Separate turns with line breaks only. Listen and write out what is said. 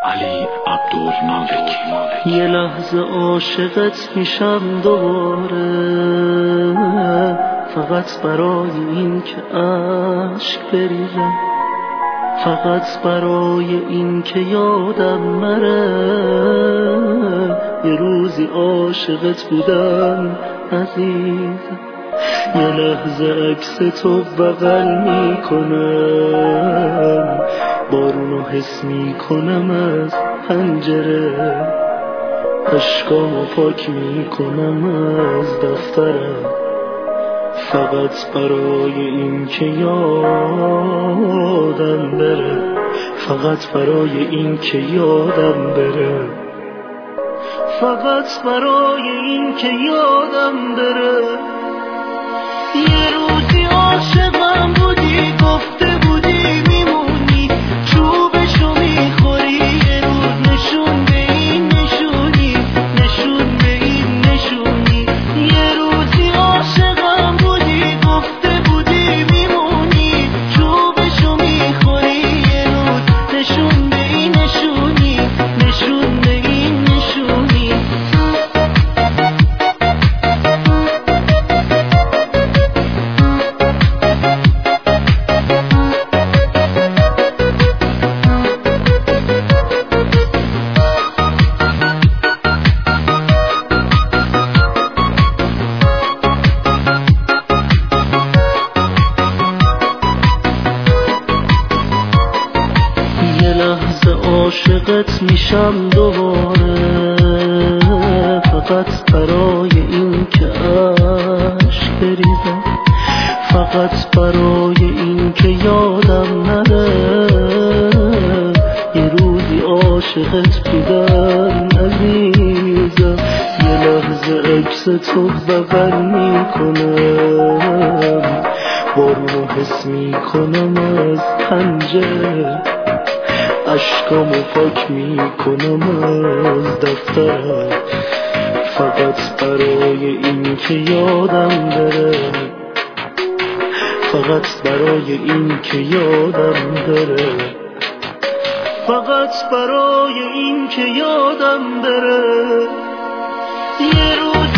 علی عبدالمالکی.
یه لحظه عاشقت میشم دوباره، فقط برای این که عشق بریزم، فقط برای این که یادم نره یه روزی عاشقت بودم عزیزم. یه لحظه عکس تو بغل میکنم، بارونو حس میکنم از پنجره، اشکامو پاک میکنم از دفترم، فقط برای این که یادم بره، فقط برای این که یادم بره، فقط برای این که یادم بره. یه روزی عاشقم بودی، گفته بودی میمونی، چوبشو میخوری، یه روز نشون به این نشونی، نشون به این نشونی. یه روزی عاشقم بودی، گفته بودی میمونی، چوبشو میخوری، یه روز نشون به این نشونی، نشون به این نشونی. یه لحظه عاشقت میشم دوباره، فقط برای این که عشق بریزم، فقط برای این که یادم نره یه روزی عاشقت بودم عزیزم. یه لحظه عکس تو بغل میکنم، بارونو حس میکنم از پنجره، اشکامو پاک میکنم از دفترم، فقط برای این که یادم بره، فقط برای این که یادم بره، فقط برای این که یادم بره. یه روز